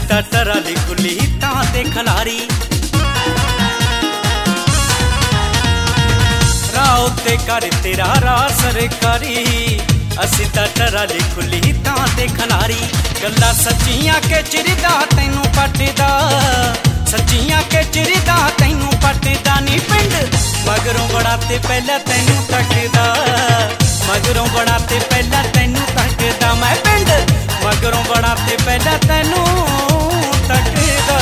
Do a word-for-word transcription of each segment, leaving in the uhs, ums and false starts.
ਤਾਂ ਟਰਾਲੀ ਖੁੱਲੀ ਤਾਂ ਤੇ ਖਲਾਰੀ ਰਾਹ ਉੱਤੇ ਕਰ ਤੇਰਾ ਰਾਹ ਸਰਕਾਰੀ ਅਸੀਂ ਤਾਂ ਟਰਾਲੀ ਖੁੱਲੀ ਤਾਂ ਤੇ ਖਲਾਰੀ ਗੱਲਾਂ ਸੱਚੀਆਂ ਕੇ ਚਿਰਦਾ ਤੈਨੂੰ ਪੱਟਦਾ ਸੱਚੀਆਂ ਕੇ ਚਿਰਦਾ ਤੈਨੂੰ ਪੱਟਦਾ ਨੀ ਪਿੰਡ ਮਗਰੋਂ ਬੜਾ ਤੇ ਪਹਿਲਾਂ ਤੈਨੂੰ ਤੱਕਦਾ ਮਗਰੋਂ ਬੜਾ ਤੇ ਪਹਿਲਾਂ ਤੈਨੂੰ ਤੱਕਦਾ ਮੈਂ ਪਿੰਡ ਮਗਰੋਂ ਬੜਾ ਤੇ ਪਹਿਲਾਂ ਤੈਨੂੰ ਤੱਕਦਾ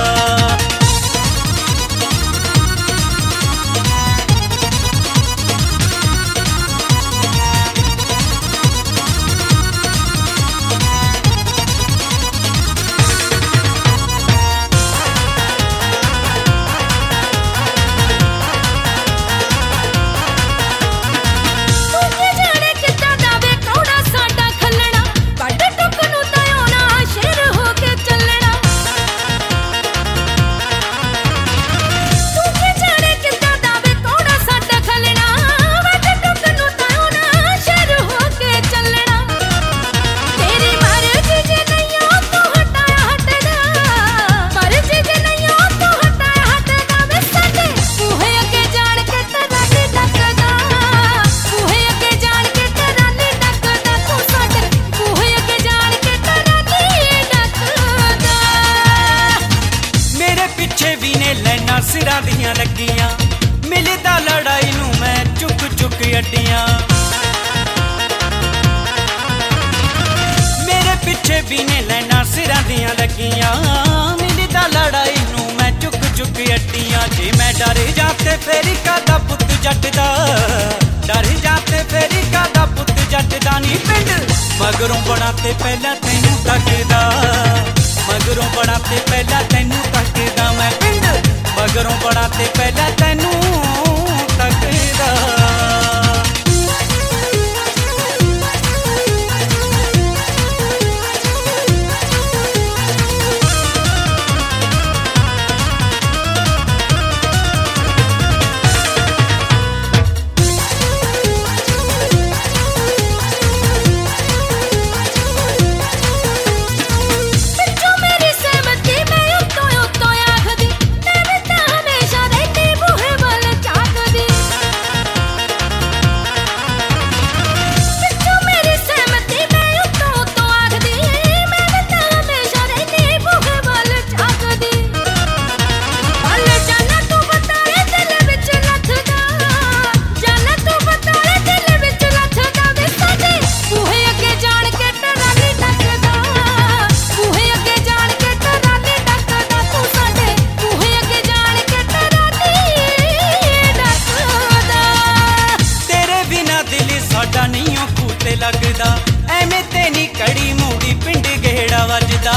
सिरां दियां लगियां मिलदा लड़ाई नूं मैं चुक चुक अड्डियां मेरे पिछे भी ने लैना सिरां दियां लगियां मिलदा लड़ाई नूं मैं चुक चुक अड्डियां जे मैं डर जाते फेरी कादा पुत जट दा डर जाते फेरी कादा पुत जट दा नी पिंड मगरों बड़ा ते पहला तैनूं तकदा मगरों बड़ा ते पहला तैनूं तकदा मैं पिंड मगरों बड़ा ते पहला तैनूं तकदा लगदा एवें ते नी कड़ी मूड़ी पिंड गेड़ा वजदा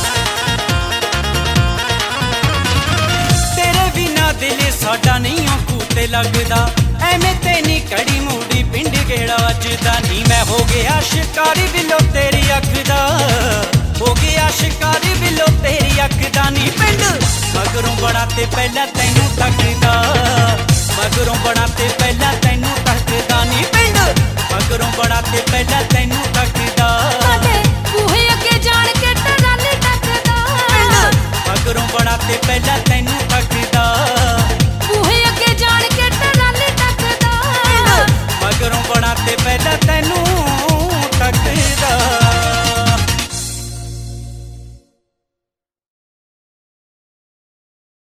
तेरे बिना दिल साडा नहीं कूते लगदा एवें ते नी कड़ी मूड़ी पिंड गेड़ा वजदा नी मैं हो गया शिकारी बिलो तेरी अख दा हो गया शिकारी बिलो तेरी अख दा नी पिंड मगरों बड़ा ते पहला तैनूं तकदा मगरों बड़ा ते पहला तैनूं तकदा नी पिंड मगरों बड़ा ते पहला तैनूं तकदा बूहे अगे जान के टराली टकदा मगरों बड़ा ते पहला तैनूं तकदा।